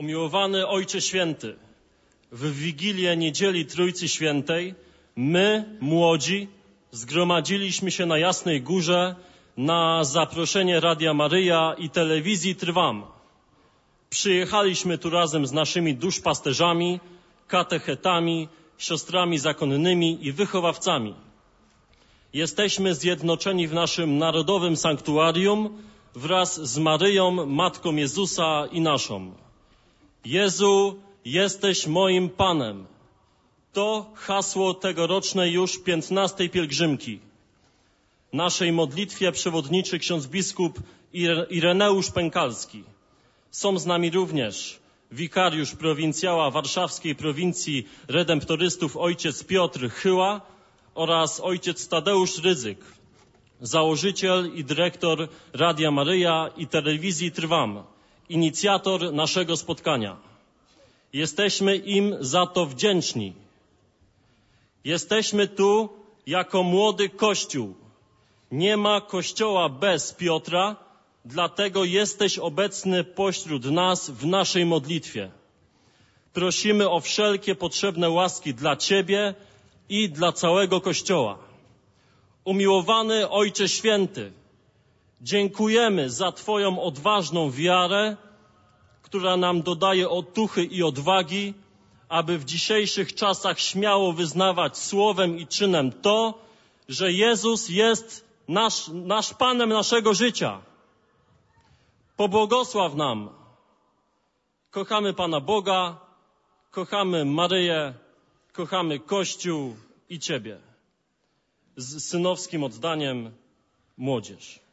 Umiłowany Ojcze Święty, w Wigilię Niedzieli Trójcy Świętej my, młodzi, zgromadziliśmy się na Jasnej Górze na zaproszenie Radia Maryja i telewizji Trwam. Przyjechaliśmy tu razem z naszymi duszpasterzami, katechetami, siostrami zakonnymi i wychowawcami. Jesteśmy zjednoczeni w naszym narodowym sanktuarium wraz z Maryją, Matką Jezusa i naszą. Jezu, jesteś moim Panem. To hasło tegorocznej już 15. pielgrzymki. Naszej modlitwie przewodniczy ksiądz biskup Ireneusz Pękalski. Są z nami również wikariusz prowincjała warszawskiej prowincji redemptorystów ojciec Piotr Chyła oraz ojciec Tadeusz Rydzyk, założyciel i dyrektor Radia Maryja i telewizji Trwam, inicjator naszego spotkania. Jesteśmy im za to wdzięczni. Jesteśmy tu jako młody Kościół. Nie ma Kościoła bez Piotra, dlatego jesteś obecny pośród nas w naszej modlitwie. Prosimy o wszelkie potrzebne łaski dla Ciebie i dla całego Kościoła. Umiłowany Ojcze Święty, dziękujemy za Twoją odważną wiarę, która nam dodaje otuchy i odwagi, aby w dzisiejszych czasach śmiało wyznawać słowem i czynem to, że Jezus jest nasz Panem naszego życia. Pobłogosław nam. Kochamy Pana Boga, kochamy Maryję, kochamy Kościół i Ciebie. Z synowskim oddaniem młodzież.